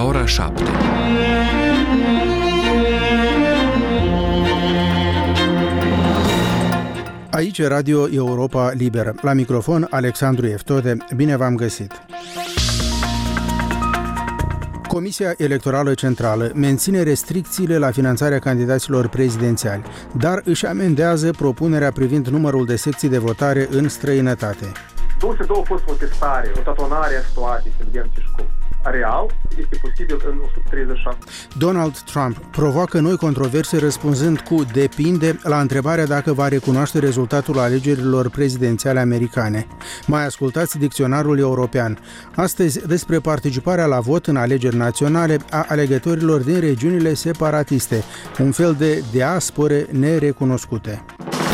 la ora 7. Aici e Radio Europa Liberă. La microfon, Alexandru Eftode. Bine v-am găsit! Comisia Electorală Centrală menține restricțiile la finanțarea candidaților prezidențiali, dar își amendează propunerea privind numărul de secții de votare în străinătate. 22 a fost o testare, o tatonare a situației, să vedem ce școli. Real, este posibil în 137. Donald Trump provoacă noi controverse răspunzând cu depinde la întrebarea dacă va recunoaște rezultatul alegerilor prezidențiale americane. Mai ascultați dicționarul european. Astăzi despre participarea la vot în alegeri naționale a alegătorilor din regiunile separatiste, un fel de diaspore nerecunoscute.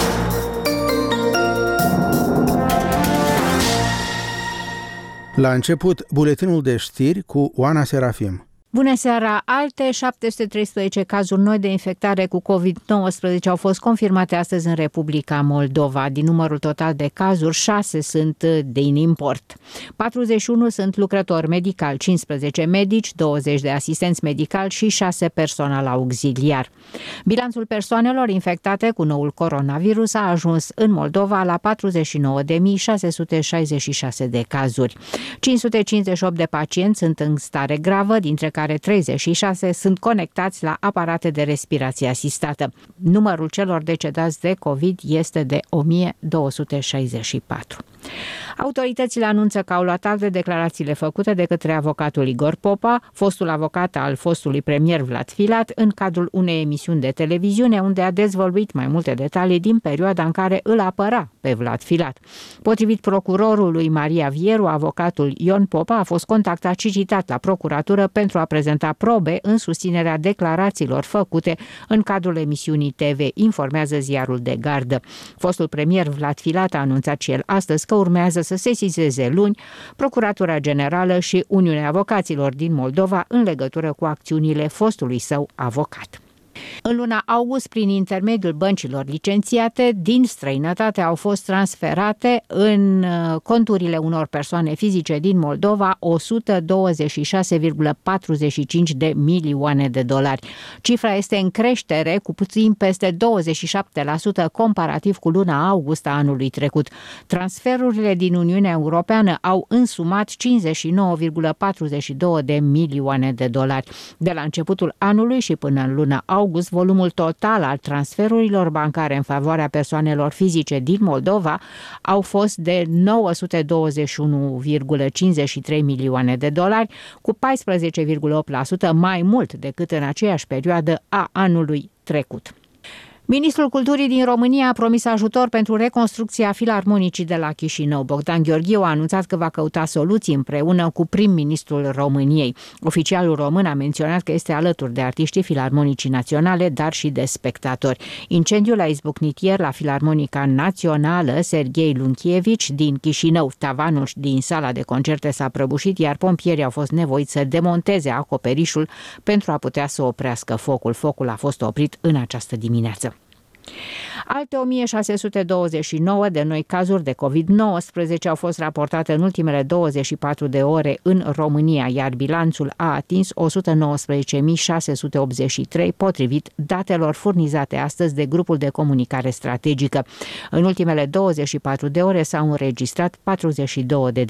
La început, buletinul de știri cu Oana Serafim. Bună seara! Alte 713 cazuri noi de infectare cu COVID-19 au fost confirmate astăzi în Republica Moldova. Din numărul total de cazuri, 6 sunt din import. 41 sunt lucrători medicali, 15 medici, 20 de asistenți medicali și 6 personal auxiliar. Bilanțul persoanelor infectate cu noul coronavirus a ajuns în Moldova la 49.666 de cazuri. 558 de pacienți sunt în stare gravă, dintre care 36 sunt conectați la aparate de respirație asistată. Numărul celor decedați de COVID este de 1264. Autoritățile anunță că au luat act de declarațiile făcute de către avocatul Igor Popa, fostul avocat al fostului premier Vlad Filat, în cadrul unei emisiuni de televiziune unde a dezvăluit mai multe detalii din perioada în care îl apăra pe Vlad Filat. Potrivit procurorului Maria Vieru, avocatul Ion Popa a fost contactat și citat la procuratură pentru a prezenta probe în susținerea declarațiilor făcute în cadrul emisiunii TV, informează ziarul de gardă. Fostul premier Vlad Filat a anunțat și el astăzi că urmează să sesizeze luni Procuratura Generală și Uniunea Avocaților din Moldova în legătură cu acțiunile fostului său avocat. În luna august, prin intermediul băncilor licențiate, din străinătate au fost transferate în conturile unor persoane fizice din Moldova 126,45 de milioane de dolari. Cifra este în creștere cu puțin peste 27% comparativ cu luna august a anului trecut. Transferurile din Uniunea Europeană au însumat 59,42 de milioane de dolari. De la începutul anului și până în luna august, volumul total al transferurilor bancare în favoarea persoanelor fizice din Moldova au fost de 921,53 milioane de dolari, cu 14,8% mai mult decât în aceeași perioadă a anului trecut. Ministrul Culturii din România a promis ajutor pentru reconstrucția filarmonicii de la Chișinău. Bogdan Gheorghiu a anunțat că va căuta soluții împreună cu prim-ministrul României. Oficialul român a menționat că este alături de artiștii filarmonicii naționale, dar și de spectatori. Incendiul a izbucnit ieri la Filarmonica Națională Serghei Lunchievici din Chișinău. Tavanul din sala de concerte s-a prăbușit, iar pompierii au fost nevoiți să demonteze acoperișul pentru a putea să oprească focul. Focul a fost oprit în această dimineață. Alte 1629 de noi cazuri de COVID-19 au fost raportate în ultimele 24 de ore în România, iar bilanțul a atins 119.683, potrivit datelor furnizate astăzi de grupul de comunicare strategică. În ultimele 24 de ore s-au înregistrat 42 de